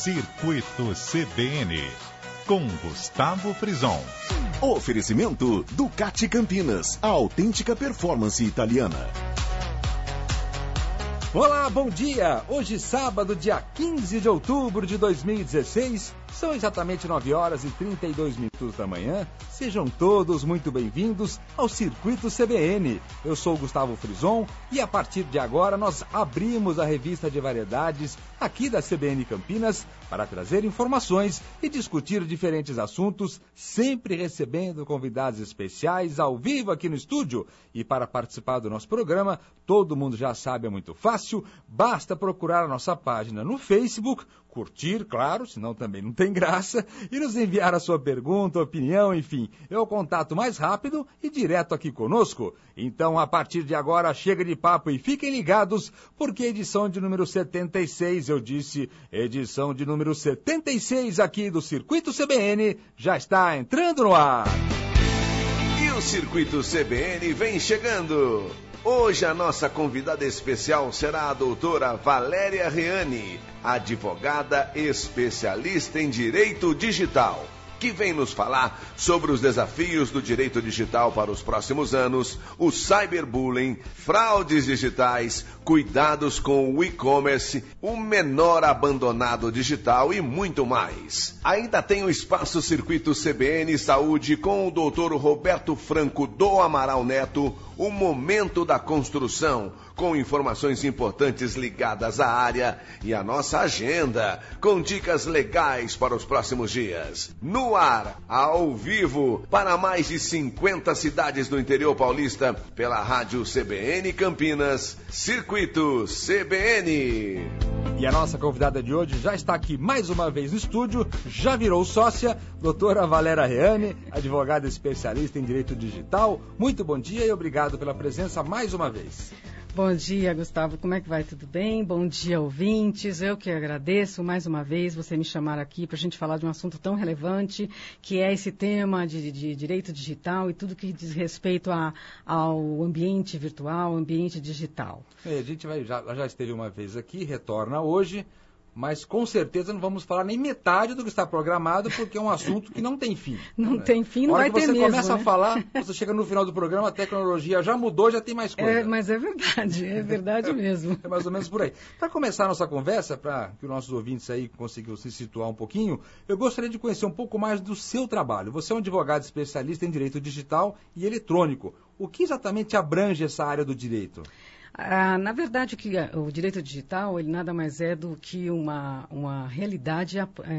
Circuito CBN, com Gustavo Frison. Oferecimento Ducati Campinas, a autêntica performance italiana. Olá, bom dia! Hoje, sábado, dia 15 de outubro de 2016, são exatamente 9 horas e 32 minutos da manhã. Sejam todos muito bem-vindos ao Circuito CBN. Eu sou o Gustavo Frison e a partir de agora nós abrimos a revista de variedades aqui da CBN Campinas para trazer informações e discutir diferentes assuntos, sempre recebendo convidados especiais ao vivo aqui no estúdio. E para participar do nosso programa, todo mundo já sabe, é muito fácil, basta procurar a nossa página no Facebook, curtir, claro, senão também não tem graça, e nos enviar a sua pergunta, opinião, enfim, é o contato mais rápido e direto aqui conosco. Então, a partir de agora, chega de papo e fiquem ligados, porque a edição de número 76, eu disse, edição de número 76 aqui do Circuito CBN, já está entrando no ar. E o Circuito CBN vem chegando. Hoje a nossa convidada especial será a doutora Valéria Reani, advogada especialista em direito digital, que vem nos falar sobre os desafios do direito digital para os próximos anos, o cyberbullying, fraudes digitais, cuidados com o e-commerce, o menor abandonado digital e muito mais. Ainda tem o Espaço Circuito CBN Saúde com o doutor Roberto Franco do Amaral Neto, o momento da construção, com informações importantes ligadas à área e a nossa agenda, com dicas legais para os próximos dias. No ar, ao vivo, para mais de 50 cidades do interior paulista, pela Rádio CBN Campinas, Circuito CBN. E a nossa convidada de hoje já está aqui mais uma vez no estúdio, já virou sócia, doutora Valéria Reani, advogada especialista em direito digital. Muito bom dia e obrigado pela presença mais uma vez. Bom dia, Gustavo. Como é que vai? Tudo bem? Bom dia, ouvintes. Eu que agradeço mais uma vez você me chamar aqui para a gente falar de um assunto tão relevante, que é esse tema de direito digital e tudo que diz respeito ao ambiente virtual, ambiente digital. A gente já esteve uma vez aqui, retorna hoje, mas com certeza não vamos falar nem metade do que está programado, porque é um assunto que não tem fim. Não tem fim, não vai ter mesmo. A hora que você começa a falar, você chega no final do programa, a tecnologia já mudou, já tem mais coisa. Mas é verdade mesmo. É mais ou menos por aí. Para começar a nossa conversa, para que os nossos ouvintes aí consigam se situar um pouquinho, eu gostaria de conhecer um pouco mais do seu trabalho. Você é um advogado especialista em direito digital e eletrônico. O que exatamente abrange essa área do direito? Na verdade, o direito digital ele nada mais é do que uma realidade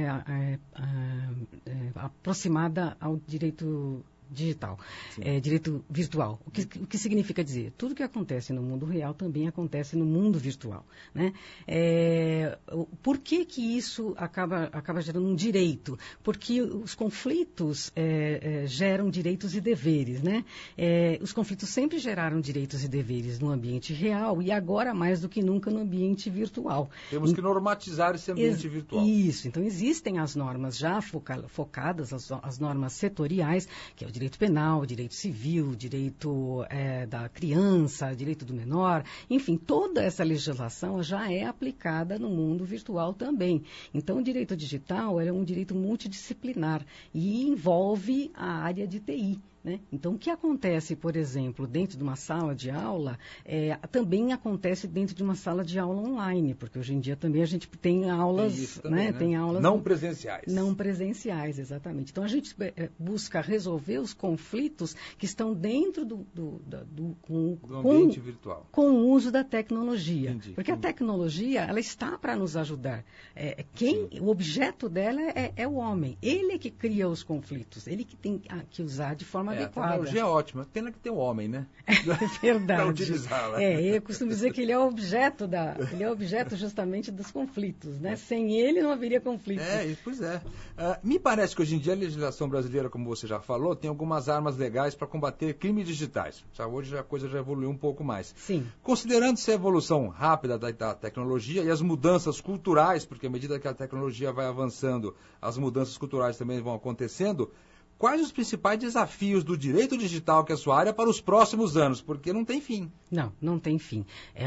aproximada ao direito digital, direito virtual. O que significa dizer? Tudo que acontece no mundo real também acontece no mundo virtual, né? Por que isso acaba gerando um direito? Porque os conflitos geram direitos e deveres, né? Os conflitos sempre geraram direitos e deveres no ambiente real e agora mais do que nunca no ambiente virtual. Temos que normatizar esse ambiente virtual. Isso. Então existem as normas já focadas, as normas setoriais, que é o direito penal, direito civil, direito da criança, direito do menor, enfim, toda essa legislação já é aplicada no mundo virtual também. Então, o direito digital é um direito multidisciplinar e envolve a área de TI. Né? Então, o que acontece, por exemplo, dentro de uma sala de aula, também acontece dentro de uma sala de aula online, porque hoje em dia também a gente tem aulas, também, né? Tem aulas não presenciais. Não presenciais, exatamente. Então, a gente busca resolver os conflitos que estão dentro do ambiente virtual. Com o uso da tecnologia. Entendi. Porque a tecnologia, ela está para nos ajudar. O objeto dela é o homem. Ele é que cria os conflitos. Ele que tem que usar de forma adequada. A tecnologia é ótima. Pena que tem o homem, né? É verdade. Para utilizá-la. Eu costumo dizer que ele é objeto justamente dos conflitos, né? Sem ele não haveria conflito. Pois é. Me parece que hoje em dia a legislação brasileira, como você já falou, tem algumas armas legais para combater crimes digitais. Hoje a coisa já evoluiu um pouco mais. Sim. Considerando-se a evolução rápida da tecnologia e as mudanças culturais, porque à medida que a tecnologia vai avançando, as mudanças culturais também vão acontecendo, quais os principais desafios do direito digital, que é a sua área, para os próximos anos, porque não tem fim. Não tem fim. É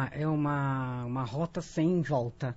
uma rota sem volta.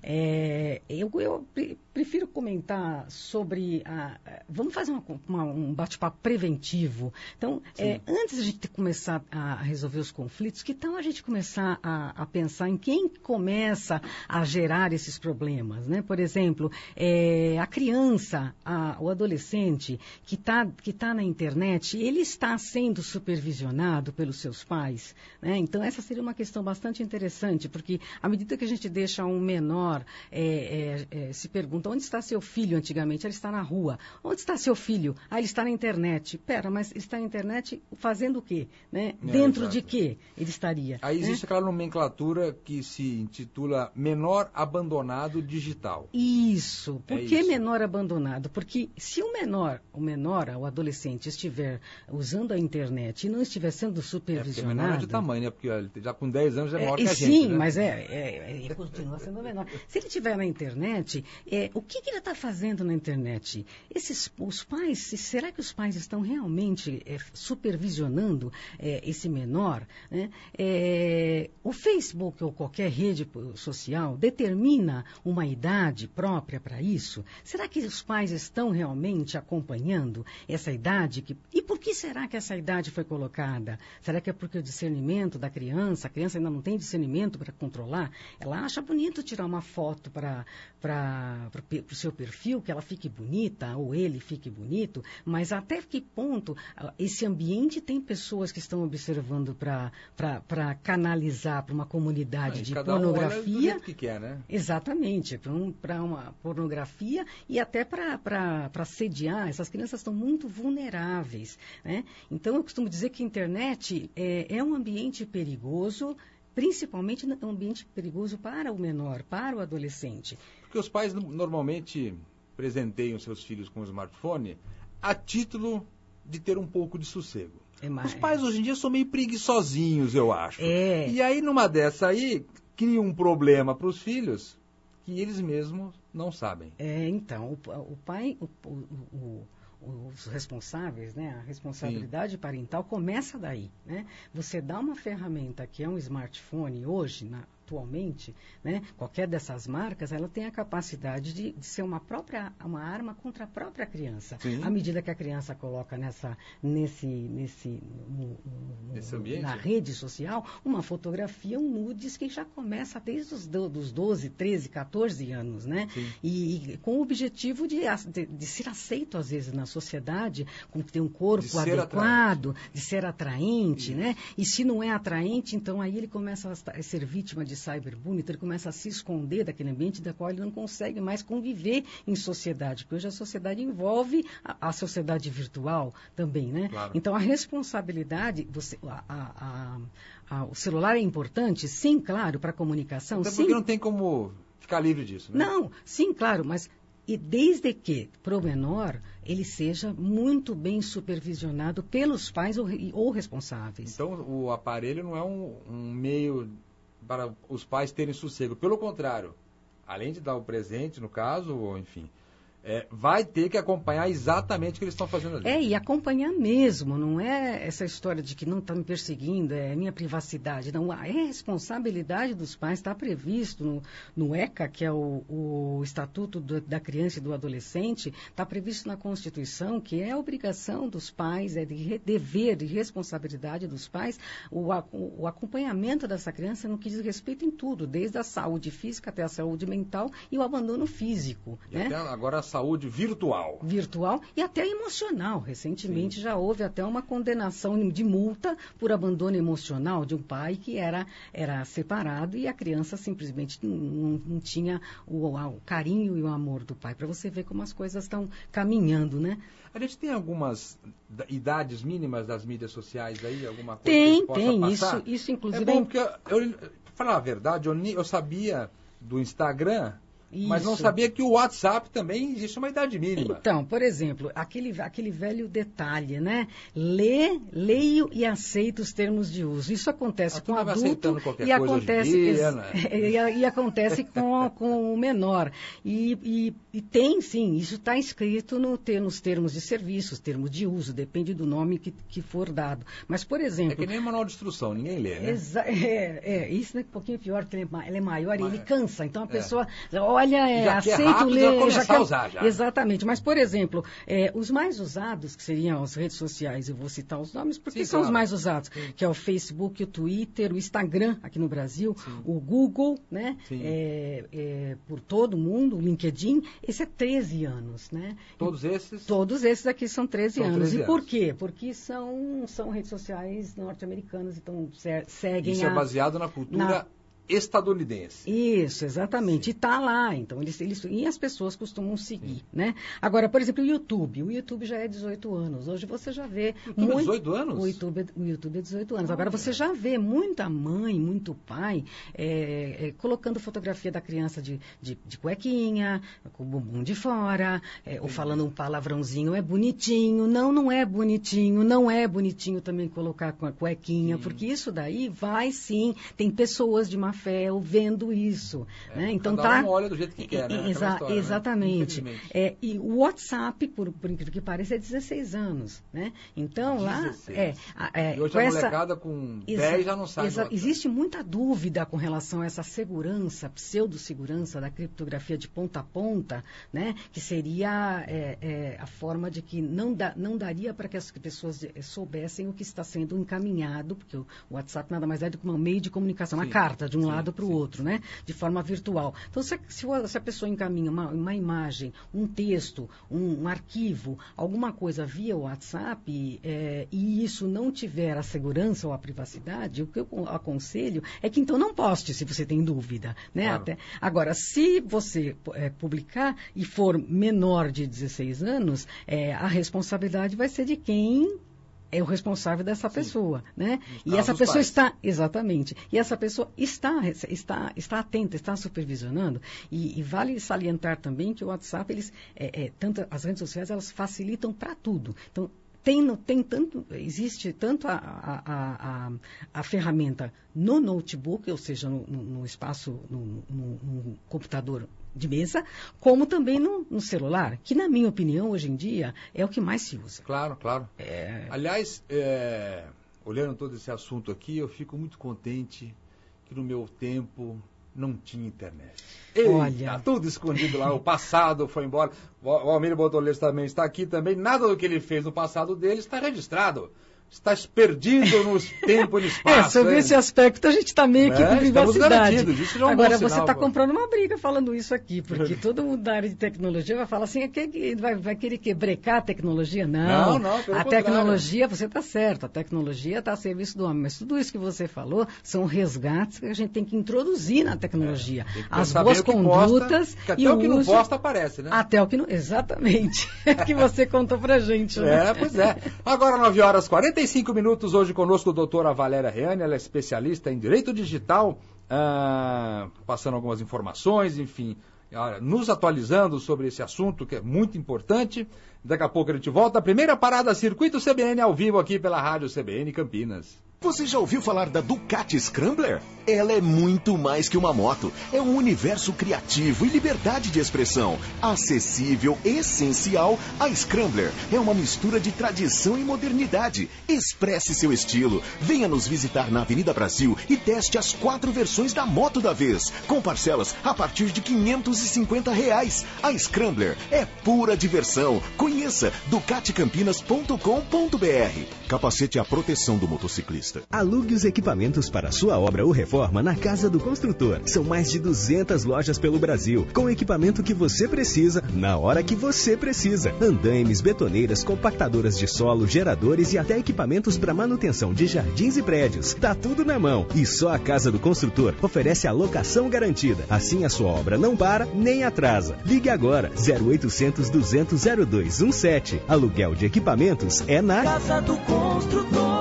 Eu prefiro comentar sobre vamos fazer um bate-papo preventivo. Então, antes de a gente começar a resolver os conflitos, que tal a gente começar a pensar em quem começa a gerar esses problemas, né? Por exemplo, a criança, o adolescente que tá na internet, ele está sendo supervisionado pelos seus pais, né? Então, essa seria uma questão bastante interessante, porque à medida que a gente deixa um menor, se pergunta, onde está seu filho antigamente? Ele está na rua. Onde está seu filho? Ele está na internet. Pera, mas está na internet fazendo o quê? Né? Dentro de quê ele estaria? Aí existe aquela nomenclatura que se intitula menor abandonado digital. Isso. Por que menor abandonado? Porque se o menor, o adolescente, estiver usando a internet e não estiver sendo supervisionado... menor é de tamanho, né? Porque já com 10 anos já é maior que a gente. Sim, né? mas ele continua sendo menor. Se ele estiver na internet, o que ele está fazendo na internet? Os pais, será que os pais estão realmente supervisionando esse menor? Né? O Facebook ou qualquer rede social determina uma idade própria para isso? Será que os pais estão realmente acompanhando essa idade? E por que será que essa idade foi colocada? Será que é porque o discernimento da criança, a criança ainda não tem discernimento para controlar? Ela acha bonito tirar uma foto para o seu perfil, que ela fique bonita, ou ele fique bonito, mas até que ponto esse ambiente tem pessoas que estão observando para canalizar para uma comunidade de pornografia? Um olha do jeito que quer, né? Exatamente, para uma pornografia e até para sediar. Essas crianças estão muito vulneráveis, né? Então, eu costumo dizer que a internet é um ambiente perigoso, principalmente um ambiente perigoso para o menor, para o adolescente. Porque os pais normalmente presenteiam seus filhos com o smartphone a título de ter um pouco de sossego. Os pais hoje em dia são meio preguiçosinhos, eu acho. E aí, numa dessa aí, cria um problema para os filhos que eles mesmos não sabem. Então, o pai... os responsáveis, né? A responsabilidade parental começa daí, né? Você dá uma ferramenta que é um smartphone hoje, atualmente, né? Qualquer dessas marcas, ela tem a capacidade de ser uma arma contra a própria criança. Sim. À medida que a criança coloca nesse ambiente, na rede social, uma fotografia, um nudes que já começa desde os 12, 13, 14 anos, né? E com o objetivo de ser aceito, às vezes, na sociedade, com ter um corpo adequado, de ser atraente, né? E se não é atraente, então aí ele começa a ser vítima de cyberbullying, então ele começa a se esconder daquele ambiente da qual ele não consegue mais conviver em sociedade, porque hoje a sociedade envolve a sociedade virtual também, né? Claro. Então a responsabilidade, o celular é importante, sim, claro, para a comunicação, até sim. Porque não tem como ficar livre disso, né? Não, sim, claro, mas desde que, para o menor, ele seja muito bem supervisionado pelos pais ou responsáveis. Então, o aparelho não é um meio para os pais terem sossego. Pelo contrário, além de dar o presente, no caso, ou enfim, vai ter que acompanhar exatamente o que eles estão fazendo ali. E acompanhar mesmo, não é essa história de que não está me perseguindo, é minha privacidade. Não, é responsabilidade dos pais, está previsto no ECA, que é o Estatuto da Criança e do Adolescente, está previsto na Constituição, que é a obrigação dos pais, dever e responsabilidade dos pais, o acompanhamento dessa criança no que diz respeito em tudo, desde a saúde física até a saúde mental e o abandono físico. Né? Até agora a saúde virtual. Virtual e até emocional. Recentemente já houve até uma condenação de multa por abandono emocional de um pai que era separado e a criança simplesmente não tinha o carinho e o amor do pai. Para você ver como as coisas estão caminhando, né? A gente tem algumas idades mínimas das mídias sociais aí? Alguma coisa que a gente possa passar? Isso inclusive... É bom porque, para falar a verdade, eu sabia do Instagram Mas não sabia que o WhatsApp também existe uma idade mínima. Então, por exemplo, aquele velho detalhe, né? Leio e aceito os termos de uso. Isso acontece com o adulto e acontece com o menor. E tem, sim, isso está escrito nos termos de serviços, termos de uso, depende do nome que for dado. Mas, por exemplo... É que nem manual de instrução, ninguém lê, né? Isso é um pouquinho pior, porque ele é maior e ele cansa. Então, a pessoa... Olha, aceito rápido, ler, já quer usar já. Exatamente. Mas, por exemplo, os mais usados, que seriam as redes sociais, eu vou citar os nomes, porque são os mais usados, que é o Facebook, o Twitter, o Instagram, aqui no Brasil, o Google, né? Por todo mundo, o LinkedIn, esse é 13 anos, né? Todos esses? Todos esses aqui são 13 anos. 13 anos. Por quê? Porque são redes sociais norte-americanas, então seguem Isso é baseado na cultura estadunidense. Isso, exatamente. E está lá, então e as pessoas costumam seguir, né? Agora, por exemplo, o YouTube já é 18 anos. Hoje você já vê... YouTube 18 anos? O YouTube é 18 anos. Agora você já vê muita mãe, muito pai colocando fotografia da criança de cuequinha, com o bumbum de fora, ou falando um palavrãozinho, é bonitinho. Não é bonitinho. Não é bonitinho também colocar com a cuequinha, porque isso daí vai sim, tem pessoas de má fé vendo isso, né? Então cada um olha do jeito que quer, né? Exatamente. Né? E o WhatsApp, por incrível que pareça, é 16 anos, né? Então 16. E hoje a molecada com 10 já não sabe. Existe muita dúvida com relação a essa segurança, pseudo-segurança da criptografia de ponta a ponta, né? Que seria a forma de que não daria para que as pessoas soubessem o que está sendo encaminhado, porque o WhatsApp nada mais é do que um meio de comunicação, uma carta de um lado para o outro, né? De forma virtual. Então, se a pessoa encaminha uma imagem, um texto, um arquivo, alguma coisa via WhatsApp, e isso não tiver a segurança ou a privacidade, o que eu aconselho é que então não poste se você tem dúvida, né? Claro. Agora, se você publicar e for menor de 16 anos, a responsabilidade vai ser de quem é o responsável dessa pessoa, né? E essa pessoa está, exatamente, e essa pessoa está atenta, está supervisionando, e vale salientar também que o WhatsApp, tanto as redes sociais, elas facilitam para tudo. Então, existe tanto a ferramenta no notebook, ou seja, no espaço, no computador de mesa, como também no celular, que, na minha opinião, hoje em dia, é o que mais se usa. Claro. Aliás, olhando todo esse assunto aqui, eu fico muito contente que no meu tempo não tinha internet. Olha, tudo escondido lá, o passado foi embora. O Almir Bortoleto também está aqui também. Nada do que ele fez no passado dele está registrado. Está se perdido no tempo e no espaço. Sobre esse aspecto a gente está meio que com privacidade. Isso já é um Agora, bom você sinal, está comprando uma briga falando isso aqui, porque todo mundo da área de tecnologia vai falar assim, vai querer brecar a tecnologia? Não, a tecnologia, você está certo, a tecnologia está a serviço do homem, mas tudo isso que você falou são resgates que a gente tem que introduzir na tecnologia. As boas condutas e o uso... Até o que não posta aparece, né? Até o que não... Exatamente. Que você contou pra gente, né? Pois é. Agora, 9h45 minutos, hoje conosco a doutora Valéria Reane, ela é especialista em Direito Digital, passando algumas informações, enfim, nos atualizando sobre esse assunto que é muito importante. Daqui a pouco a gente volta. A primeira parada, Circuito CBN ao vivo aqui pela Rádio CBN Campinas. Você já ouviu falar da Ducati Scrambler? Ela é muito mais que uma moto. É um universo criativo e liberdade de expressão. Acessível, essencial, a Scrambler é uma mistura de tradição e modernidade. Expresse seu estilo. Venha nos visitar na Avenida Brasil e teste as 4 versões da moto da vez, com parcelas a partir de R$550. A Scrambler é pura diversão. Conheça ducaticampinas.com.br. Capacete à proteção do motociclista. Alugue os equipamentos para a sua obra ou reforma na Casa do Construtor. São mais de 200 lojas pelo Brasil, com o equipamento que você precisa, na hora que você precisa. Andaimes, betoneiras, compactadoras de solo, geradores e até equipamentos para manutenção de jardins e prédios. Tá tudo na mão. E só a Casa do Construtor oferece a locação garantida. Assim a sua obra não para nem atrasa. Ligue agora, 0800 200 0217. Aluguel de equipamentos é na Casa do Construtor.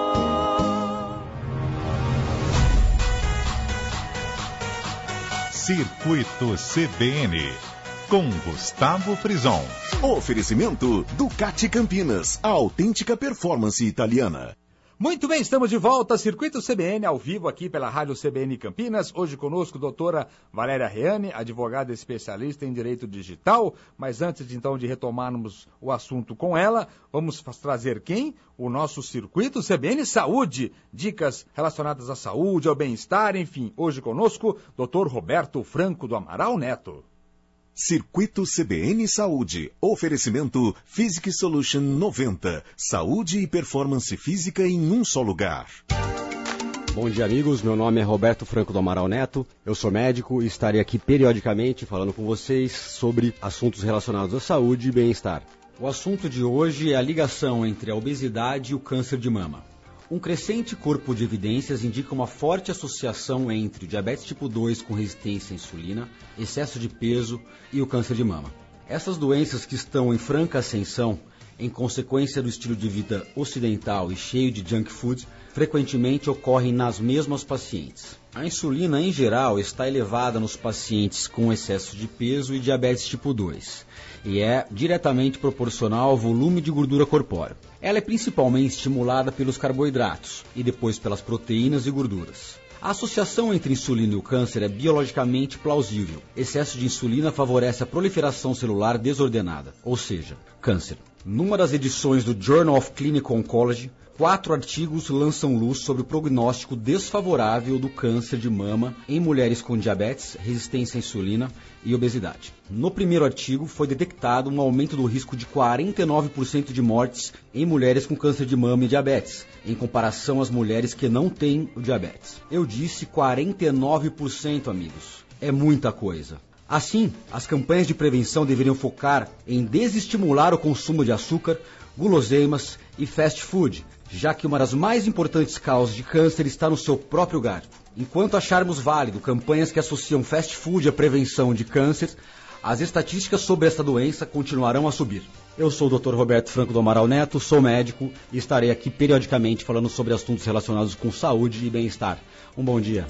Circuito CBN, com Gustavo Frison. Oferecimento Ducati Campinas, a autêntica performance italiana. Muito bem, estamos de volta, Circuito CBN, ao vivo aqui pela Rádio CBN Campinas. Hoje conosco, doutora Valéria Reane, advogada especialista em Direito Digital. Mas antes, então, de retomarmos o assunto com ela, vamos trazer quem? O nosso Circuito CBN Saúde. Dicas relacionadas à saúde, ao bem-estar, enfim. Hoje conosco, doutor Roberto Franco do Amaral Neto. Circuito CBN Saúde. Oferecimento Physic Solution 90. Saúde e performance física em um só lugar. Bom dia, amigos. Meu nome é Roberto Franco do Amaral Neto. Eu sou médico e estarei aqui periodicamente falando com vocês sobre assuntos relacionados à saúde e bem-estar. O assunto de hoje é a ligação entre a obesidade e o câncer de mama. Um crescente corpo de evidências indica uma forte associação entre o diabetes tipo 2 com resistência à insulina, excesso de peso e o câncer de mama. Essas doenças que estão em franca ascensão, em consequência do estilo de vida ocidental e cheio de junk food, frequentemente ocorrem nas mesmas pacientes. A insulina, em geral, está elevada nos pacientes com excesso de peso e diabetes tipo 2, e é diretamente proporcional ao volume de gordura corpórea. Ela é principalmente estimulada pelos carboidratos e depois pelas proteínas e gorduras. A associação entre insulina e o câncer é biologicamente plausível. Excesso de insulina favorece a proliferação celular desordenada, ou seja, câncer. Numa das edições do Journal of Clinical Oncology, 4 artigos lançam luz sobre o prognóstico desfavorável do câncer de mama em mulheres com diabetes, resistência à insulina e obesidade. No primeiro artigo, foi detectado um aumento do risco de 49% de mortes em mulheres com câncer de mama e diabetes, em comparação às mulheres que não têm o diabetes. Eu disse 49%, amigos. É muita coisa. Assim, as campanhas de prevenção deveriam focar em desestimular o consumo de açúcar, guloseimas e fast food, já que uma das mais importantes causas de câncer está no seu próprio garfo. Enquanto acharmos válido campanhas que associam fast food à prevenção de câncer, as estatísticas sobre esta doença continuarão a subir. Eu sou o Dr. Roberto Franco do Amaral Neto, sou médico e estarei aqui periodicamente falando sobre assuntos relacionados com saúde e bem-estar. Um bom dia.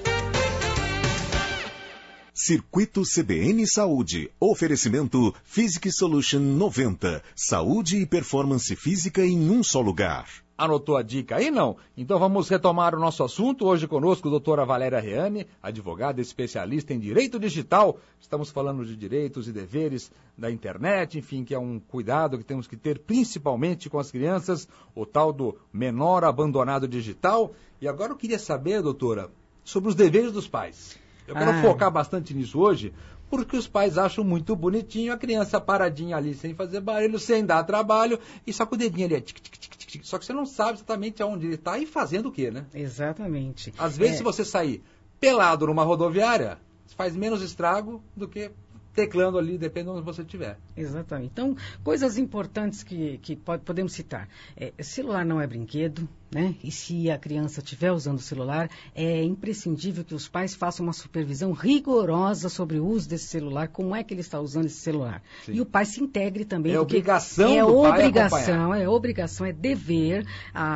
Circuito CBN Saúde. Oferecimento Physic Solution 90. Saúde e performance física em um só lugar. Anotou a dica aí, não? Então vamos retomar o nosso assunto. Hoje conosco, doutora Valéria Reane, advogada especialista em Direito Digital. Estamos falando de direitos e deveres da internet, enfim, que é um cuidado que temos que ter principalmente com as crianças, o tal do menor abandonado digital. E agora eu queria saber, doutora, sobre os deveres dos pais. Eu quero focar bastante nisso hoje, porque os pais acham muito bonitinho a criança paradinha ali, sem fazer barulho, sem dar trabalho, e só com o dedinho ali, tic, tic, tic, tic. Só que você não sabe exatamente aonde ele está e fazendo o quê, né? Exatamente. Às vezes, se você sair pelado numa rodoviária, faz menos estrago do que teclando ali, depende de onde você estiver. Exatamente. Então, coisas importantes que podemos citar. Celular não é brinquedo, né? E se a criança estiver usando o celular, é imprescindível que os pais façam uma supervisão rigorosa sobre o uso desse celular, como é que ele está usando esse celular. Sim. E o pai se integre também. É obrigação do pai acompanhar. É obrigação, é dever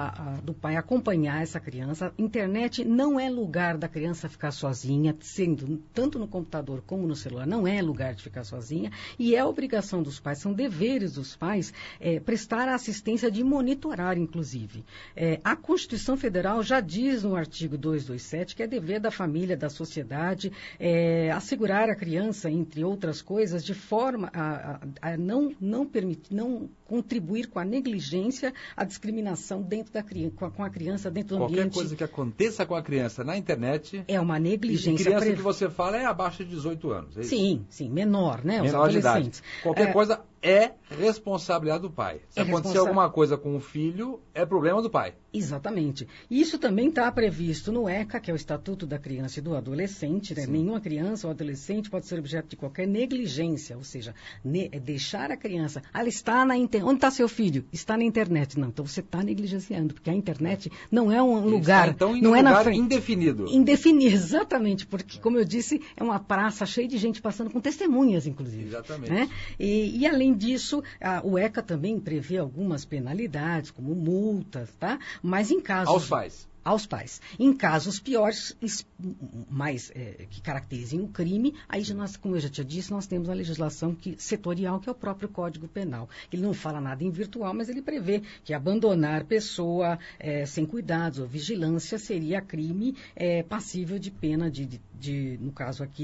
do pai acompanhar essa criança. Internet não é lugar da criança ficar sozinha, sendo tanto no computador como no celular, não é lugar de ficar sozinha, e é obrigação dos pais, são deveres dos pais prestar a assistência de monitorar, inclusive. A Constituição Federal já diz no artigo 227 que é dever da família, da sociedade, assegurar a criança, entre outras coisas, de forma a não permitir, não contribuir com a negligência, a discriminação dentro da criança, com a criança dentro do ambiente. Qualquer coisa que aconteça com a criança na internet... É uma negligência. E criança que você fala é abaixo de 18 anos, é isso? Sim, menor, né? Menor os adolescentes. De idade. Qualquer coisa é responsabilidade do pai. Se acontecer alguma coisa com o filho, é problema do pai. Exatamente. Isso também está previsto no ECA, que é o Estatuto da Criança e do Adolescente. Né? Nenhuma criança ou adolescente pode ser objeto de qualquer negligência, ou seja, deixar a criança... ela está na internet. Onde está seu filho? Está na internet. Não, então você está negligenciando, porque a internet não é um lugar... Então, não é lugar indefinido. Indefinido, exatamente, porque, como eu disse, é uma praça cheia de gente passando, com testemunhas, inclusive. Exatamente. Né? E além disso, o ECA também prevê algumas penalidades, como multas, tá? Mas em casos... Aos pais. aos pais. Em casos piores, mais que caracterizem o crime, aí nós, como eu já tinha dito, nós temos a legislação setorial, que é o próprio Código Penal. Ele não fala nada em virtual, mas ele prevê que abandonar pessoa sem cuidados ou vigilância seria crime passível de pena no caso aqui,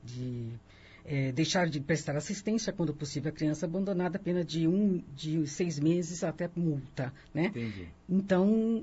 deixar de prestar assistência quando possível à criança abandonada, pena de 6 meses até multa, né? Entendi. Então,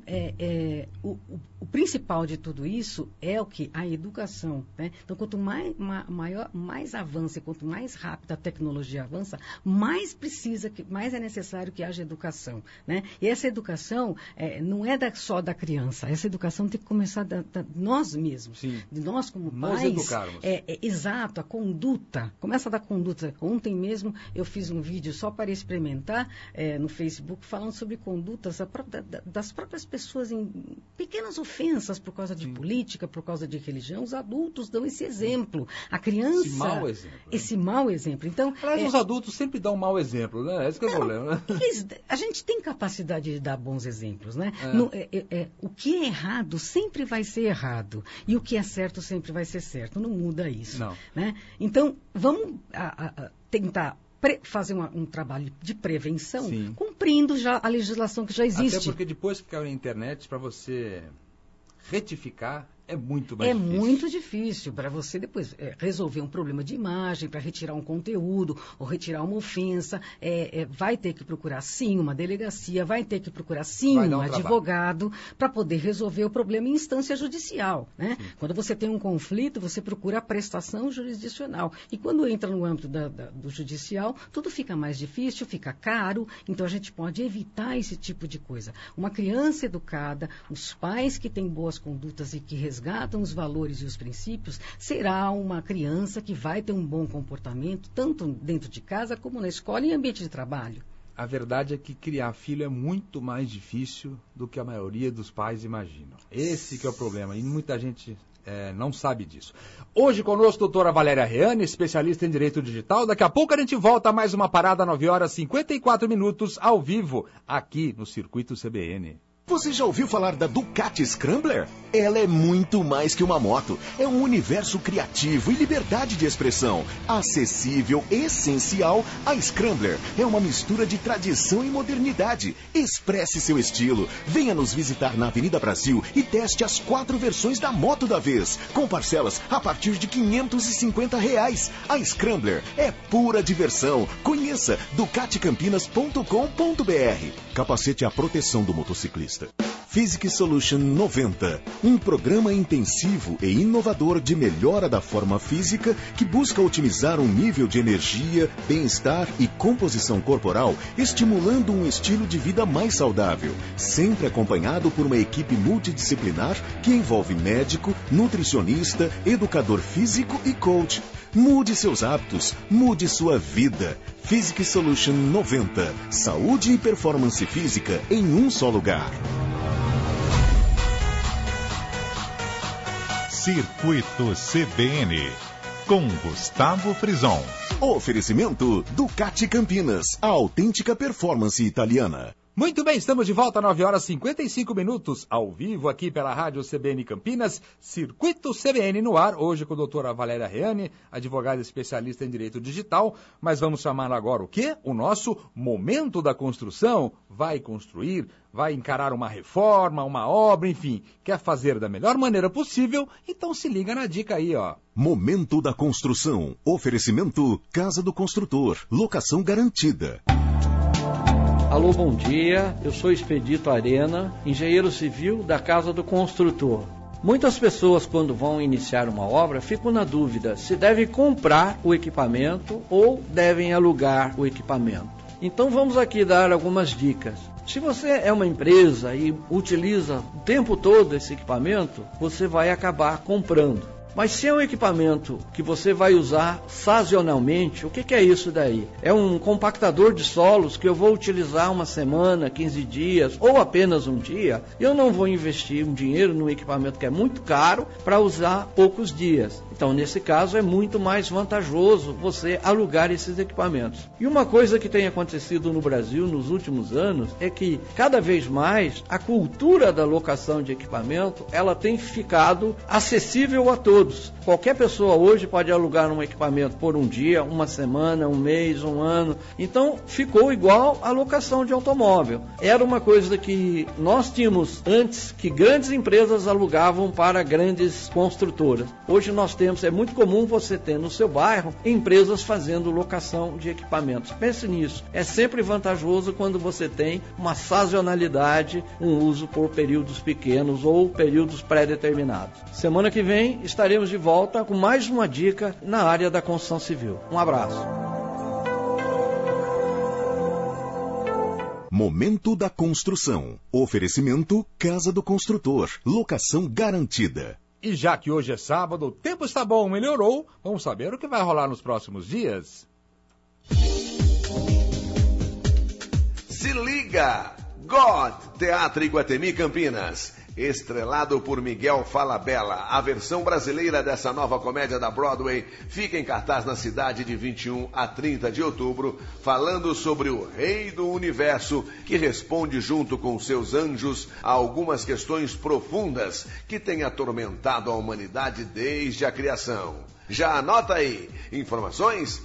o principal de tudo isso é a educação, né? Então, quanto mais avança, quanto mais rápido a tecnologia avança, mais é necessário que haja educação, né? E essa educação não é só da criança, essa educação tem que começar de nós mesmos, Sim. de nós como nós pais. Educarmos. Exato, a conduta. Começa da conduta. Ontem mesmo eu fiz um vídeo só para experimentar no Facebook, falando sobre condutas das próprias pessoas em pequenas ofensas por causa de política, por causa de religião. Os adultos dão esse exemplo. A criança... Esse mau exemplo. Então, aliás, os adultos sempre dão um mau exemplo, né? Esse que é o problema. A gente tem capacidade de dar bons exemplos, né? O que é errado sempre vai ser errado. E o que é certo sempre vai ser certo. Não muda isso. Não. Né? Então, vamos tentar fazer um trabalho de prevenção, Sim. cumprindo já a legislação que já existe. Até porque depois que caiu na internet, para você retificar, é muito mais difícil. É muito difícil para você depois resolver um problema de imagem, para retirar um conteúdo ou retirar uma ofensa. Vai ter que procurar, sim, uma delegacia, vai ter que procurar, sim, um advogado para poder resolver o problema em instância judicial. Né? Quando você tem um conflito, você procura a prestação jurisdicional. E quando entra no âmbito do judicial, tudo fica mais difícil, fica caro, então a gente pode evitar esse tipo de coisa. Uma criança educada, os pais que têm boas condutas e que resgatam os valores e os princípios, será uma criança que vai ter um bom comportamento, tanto dentro de casa como na escola e em ambiente de trabalho. A verdade é que criar filho é muito mais difícil do que a maioria dos pais imaginam. Esse que é o problema, e muita gente não sabe disso. Hoje conosco, doutora Valéria Reane, especialista em Direito Digital. Daqui a pouco a gente volta a mais uma parada, 9h54, ao vivo, aqui no Circuito CBN. Você já ouviu falar da Ducati Scrambler? Ela é muito mais que uma moto. É um universo criativo e liberdade de expressão. Acessível, essencial, a Scrambler é uma mistura de tradição e modernidade. Expresse seu estilo. Venha nos visitar na Avenida Brasil e teste as 4 versões da moto da vez, com parcelas a partir de R$550. A Scrambler é pura diversão. Conheça ducaticampinas.com.br. Capacete à proteção do motociclista. Physics Solution 90, um programa intensivo e inovador de melhora da forma física que busca otimizar um nível de energia, bem-estar e composição corporal, estimulando um estilo de vida mais saudável, sempre acompanhado por uma equipe multidisciplinar que envolve médico, nutricionista, educador físico e coach. Mude seus hábitos, mude sua vida. Physics Solution 90, saúde e performance física em um só lugar. Circuito CBN, com Gustavo Frison. Oferecimento Ducati Campinas, a autêntica performance italiana. Muito bem, estamos de volta, 9h55, ao vivo aqui pela Rádio CBN Campinas, Circuito CBN no ar, hoje com a doutora Valéria Reane, advogada especialista em Direito Digital, mas vamos chamar agora o quê? O nosso Momento da Construção. Vai construir, vai encarar uma reforma, uma obra, enfim, quer fazer da melhor maneira possível, então se liga na dica aí, ó. Momento da Construção, oferecimento Casa do Construtor, locação garantida. Alô, bom dia, eu sou Expedito Arena, engenheiro civil da Casa do Construtor. Muitas pessoas, quando vão iniciar uma obra, ficam na dúvida se devem comprar o equipamento ou devem alugar o equipamento. Então vamos aqui dar algumas dicas. Se você é uma empresa e utiliza o tempo todo esse equipamento, você vai acabar comprando. Mas se é um equipamento que você vai usar sazonalmente, o que é isso daí? É um compactador de solos que eu vou utilizar uma semana, 15 dias ou apenas um dia. Eu não vou investir um dinheiro num equipamento que é muito caro para usar poucos dias. Então, nesse caso, é muito mais vantajoso você alugar esses equipamentos. E uma coisa que tem acontecido no Brasil nos últimos anos é que, cada vez mais, a cultura da locação de equipamento, ela tem ficado acessível a todos. Qualquer pessoa hoje pode alugar um equipamento por um dia, uma semana, um mês, um ano. Então, ficou igual a locação de automóvel. Era uma coisa que nós tínhamos antes, que grandes empresas alugavam para grandes construtoras. Hoje nós temos, é muito comum você ter no seu bairro empresas fazendo locação de equipamentos. Pense nisso. É sempre vantajoso quando você tem uma sazonalidade, um uso por períodos pequenos ou períodos pré-determinados. Semana que vem estaremos de volta com mais uma dica na área da construção civil. Um abraço. Momento da construção. Oferecimento Casa do Construtor. Locação garantida. E já que hoje é sábado, o tempo está bom, melhorou. Vamos saber o que vai rolar nos próximos dias. Se liga! God, Teatro Iguatemi Campinas. Estrelado por Miguel Falabella, a versão brasileira dessa nova comédia da Broadway fica em cartaz na cidade de 21 a 30 de outubro, falando sobre o Rei do Universo, que responde junto com seus anjos a algumas questões profundas que têm atormentado a humanidade desde a criação. Já anota aí. Informações?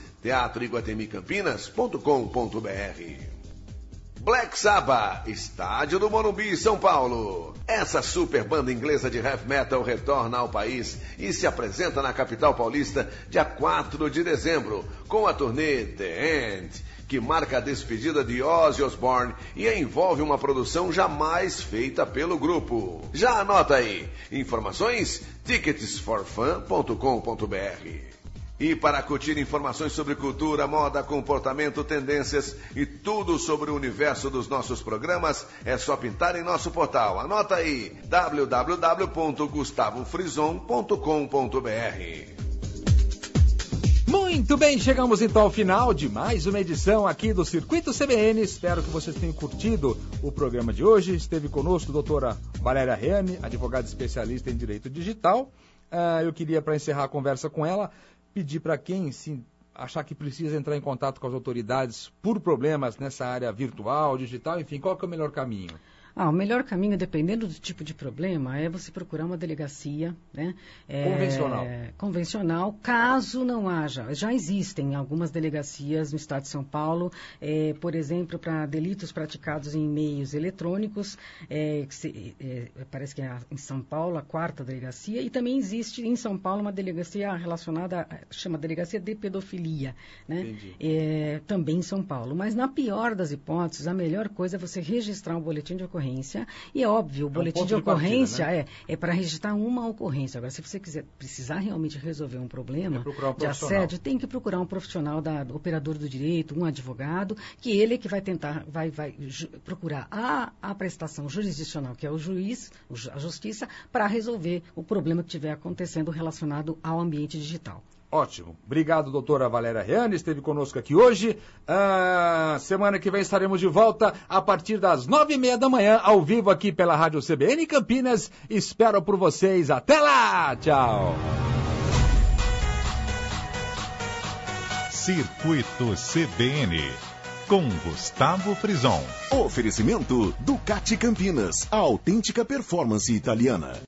teatroiguatemicampinas.com.br. Black Sabbath, estádio do Morumbi, São Paulo. Essa super banda inglesa de heavy metal retorna ao país e se apresenta na capital paulista dia 4 de dezembro, com a turnê The End, que marca a despedida de Ozzy Osbourne e envolve uma produção jamais feita pelo grupo. Já anota aí. Informações? ticketsforfun.com.br. E para curtir informações sobre cultura, moda, comportamento, tendências e tudo sobre o universo dos nossos programas, é só pintar em nosso portal. Anota aí, www.gustavofrison.com.br. Muito bem, chegamos então ao final de mais uma edição aqui do Circuito CBN. Espero que vocês tenham curtido o programa de hoje. Esteve conosco a doutora Valéria Reane, advogada especialista em Direito Digital. Eu queria, para encerrar a conversa com ela, pedir para quem achar que precisa entrar em contato com as autoridades por problemas nessa área virtual, digital, enfim, qual que é o melhor caminho? O melhor caminho, dependendo do tipo de problema, é você procurar uma delegacia, né? Convencional, caso não haja. Já existem algumas delegacias no estado de São Paulo, por exemplo, para delitos praticados em meios eletrônicos, parece que é em São Paulo, a 4ª delegacia, e também existe em São Paulo uma delegacia relacionada, chama Delegacia de Pedofilia, né? Também em São Paulo. Mas na pior das hipóteses, a melhor coisa é você registrar um boletim de ocorrência. E é óbvio, o boletim de ocorrência partida, né? é para registrar uma ocorrência. Agora, se você precisar realmente resolver um problema de assédio, tem que procurar um profissional do operador do direito, um advogado, que ele é que vai tentar, vai procurar a prestação jurisdicional, que é o juiz, a justiça, para resolver o problema que estiver acontecendo relacionado ao ambiente digital. Ótimo. Obrigado, doutora Valéria Reane, esteve conosco aqui hoje. Semana que vem estaremos de volta a partir das 9h30 da manhã, ao vivo aqui pela Rádio CBN Campinas. Espero por vocês. Até lá! Tchau! Circuito CBN, com Gustavo Frison. Oferecimento Ducati Campinas, a autêntica performance italiana.